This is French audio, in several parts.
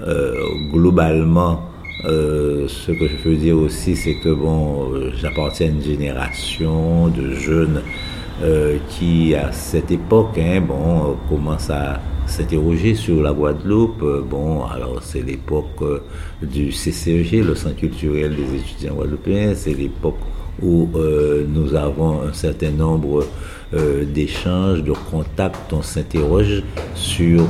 Globalement, ce que je peux dire aussi, c'est que j'appartiens à une génération de jeunes qui, à cette époque, commencent à s'interroger sur la Guadeloupe. Alors c'est l'époque du CCEG, le Centre culturel des étudiants guadeloupéens. C'est l'époque où nous avons un certain nombre d'échanges, de contacts. On s'interroge sur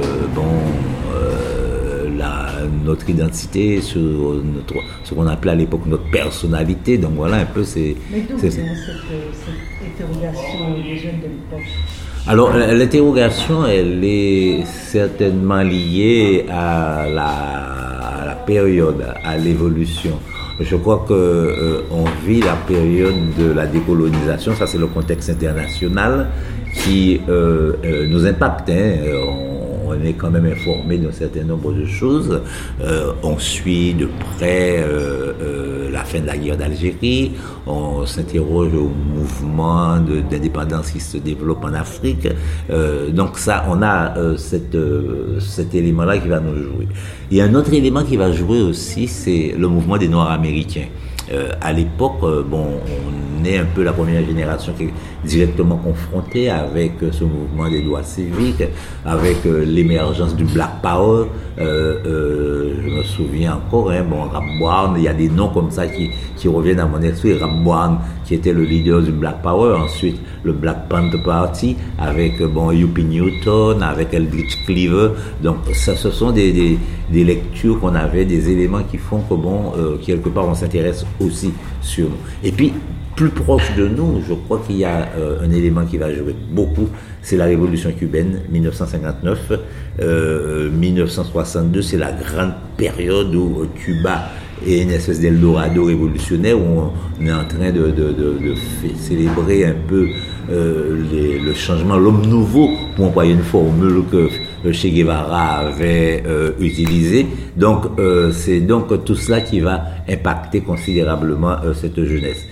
notre identité, sur ce qu'on appelait à l'époque notre personnalité. Donc voilà un peu Mais d'où vient cette interrogation des jeunes de l'époque? Alors l'interrogation, elle est certainement liée à la période, à l'évolution. Je crois que on vit la période de la décolonisation. Ça, c'est le contexte international qui nous impacte. On est quand même informé d'un certain nombre de choses. On suit de près la fin de la guerre d'Algérie. On s'interroge au mouvement d'indépendance qui se développe en Afrique. Donc ça, on a cet élément-là qui va nous jouer. Il y a un autre élément qui va jouer aussi, c'est le mouvement des Noirs américains. À l'époque, on est un peu la première génération qui est directement confrontée avec ce mouvement des droits civiques, avec l'émergence du Black Power. Je me souviens encore, Rap Brown, il y a des noms comme ça qui reviennent à mon esprit. Rap Brown, qui était le leader du Black Power, ensuite le Black Panther Party, avec Huey Newton, avec Eldridge Cleaver. Donc ça, ce sont des lectures qu'on avait, des éléments qui font que quelque part on s'intéresse aussi sur nous. Et puis plus proche de nous, je crois qu'il y a un élément qui va jouer beaucoup, c'est la révolution cubaine, 1959, 1962, c'est la grande période où Cuba est une espèce d'Eldorado révolutionnaire, où on est en train de célébrer un peu le changement, l'homme nouveau, pour employer une formule que Che Guevara avait utilisée. Donc c'est donc tout cela qui va impacter considérablement cette jeunesse.